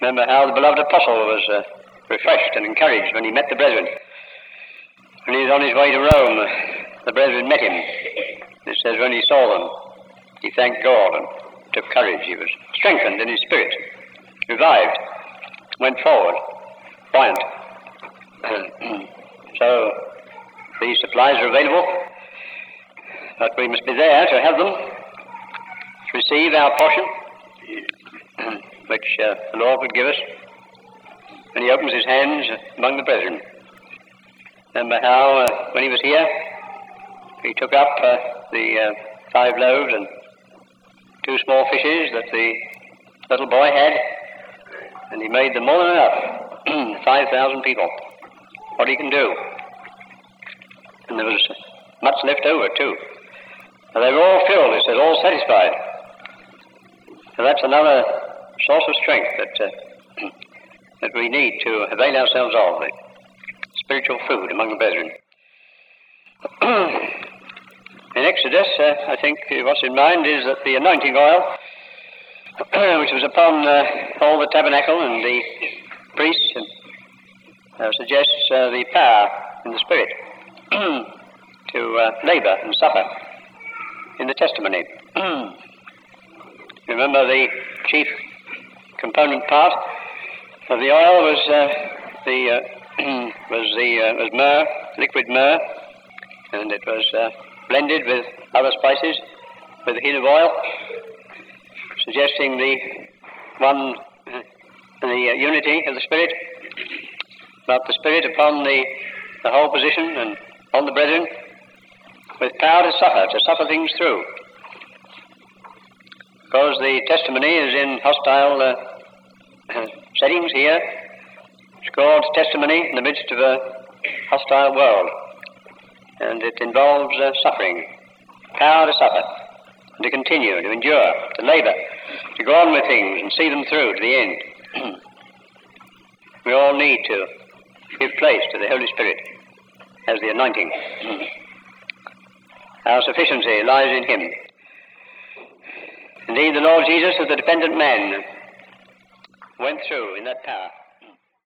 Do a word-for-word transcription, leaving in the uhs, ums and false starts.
Remember how the beloved apostle was uh, refreshed and encouraged when he met the brethren. When he was on his way to Rome, the brethren met him. It says when he saw them, he thanked God and took courage. He was strengthened in his spirit, revived, went forward, buoyant. So these supplies are available, but we must be there to have them, to receive our portion, which uh, the Lord would give us when he opens his hands among the brethren. Remember how, uh, when he was here, he took up uh, the uh, five loaves and two small fishes that the little boy had, and he made them more than enough, five thousand people. What he can do. And there was much left over, too. And they were all filled, it says, all satisfied. So that's another source of strength that uh, that we need to avail ourselves of, the spiritual food among the brethren. In Exodus, uh, I think what's in mind is that the anointing oil, which was upon uh, all the tabernacle and the priests, and, uh, suggests uh, the power in the Spirit to uh, labour and suffer in the testimony. Remember, the chief component part of the oil was uh, the uh, was the uh, was myrrh, liquid myrrh, and it was uh, blended with other spices with a hint of oil, suggesting the one uh, the uh, unity of the Spirit, but the Spirit upon the the whole position and on the brethren, with power to suffer, to suffer things through. Because the testimony is in hostile uh, settings here. It's called testimony in the midst of a hostile world. And it involves uh, suffering, power to suffer, and to continue, to endure, to labour, to go on with things and see them through to the end. We all need to give place to the Holy Spirit as the anointing. Our sufficiency lies in him. Indeed, the Lord Jesus, as the dependent man, went through in that power.